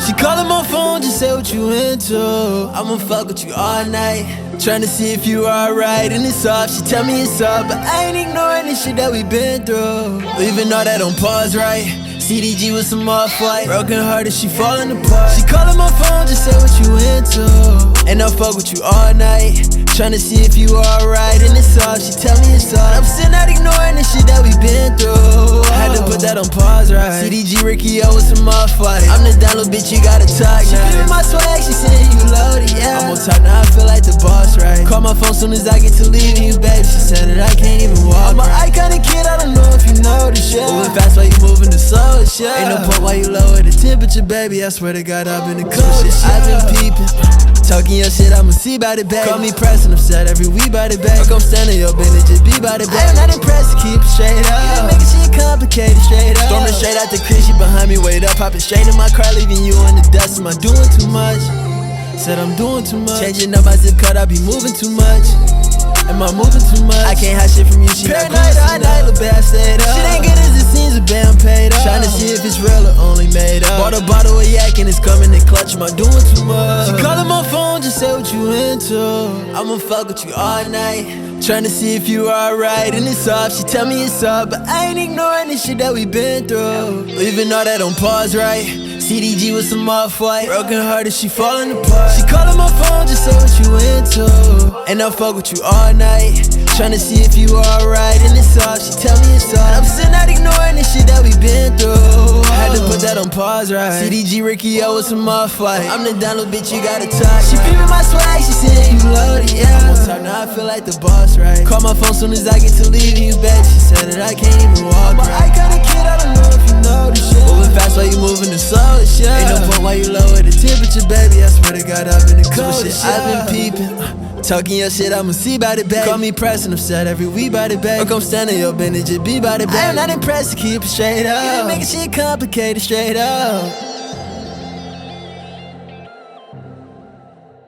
She calling my phone, just say what you into. I'ma fuck with you all night, tryna see if you alright. And it's off, she tell me it's up, but I ain't ignoring the shit that we been through. Leaving all that on pause, right? CDG with some off-white, broken hearted, she falling apart. She calling my phone, just say what you into. And I'll fuck with you all night, tryna see if you alright. And it's off, she tell me it's off. I'm still not ignoring the shit that we been through. Had to put that on pause, right? CDG Ricky O with some off-white. I'm the down little bitch, you gotta talk now. She giving my swag, she saying you loaded, yeah. I'm on top now, I feel like the boss, right? Call my phone soon as I get to leaving you, baby. She said that I can't even walk. I'm an iconic kid, I don't know if you know this shit. Moving fast while you moving the slow shit. Ain't no point why you lower the temperature, baby. I swear to God, I've been the coldest shit. I've been peeping, talking your shit, I'ma see about it, baby. Call me pressing, upset every week about it, baby. Fuck, I'm standing your business, just be about it, baby. I'm not impressed, keep it straight up. You done making shit complicated, straight up. Storming straight out the crib, she behind me, wait up. Popping straight in my car, leaving you in the dust. Am I doing too much? Said I'm doing too much. Changing up my zip code, I be moving too much. Am I moving too much? I can't hide shit from you, she not cool all night, little babe, stayed up. Shit ain't good as it seems, but babe, I'm paid up. Tryna see if it's real or only made up. Bought a bottle of yak and it's coming in clutch. Am I doing too much? She calling my phone, just say what you into. I'ma fuck with you all night, tryna see if you alright. And it's off, she tell me it's up, but I ain't ignoring the shit that we been through. Leaving all that on pause, right? CDG with some off-white, broken hearted, she falling apart. She calling my phone, just say what you into. And I'll fuck with you all night, tryna see if you alright. And it's off, she tell me it's off. I'm still not ignoring the shit that we been through. Had to put that on pause, right? CDG Ricky O with some off-white. I'm the down little bitch, you gotta talk. She peeping my swag, she said you loaded, yeah. I'm on top now, I feel like the boss, right? Call my phone soon as I get to leaving you, baby. She said that I can't even walk, right? I'm an iconic kid, I don't know if you know this shit. Moving fast while you moving the slow shit. Ain't no point why you lower the temperature, baby. I swear to God, I've been the coldest shit. I've been peeping, talking your shit, I'ma see about it, baby. Call me pressing, upset every week about it, baby. Fuck, I'm standing your business, just be about it, baby. I am not impressed, keep it straight up. You done making shit complicated, straight up.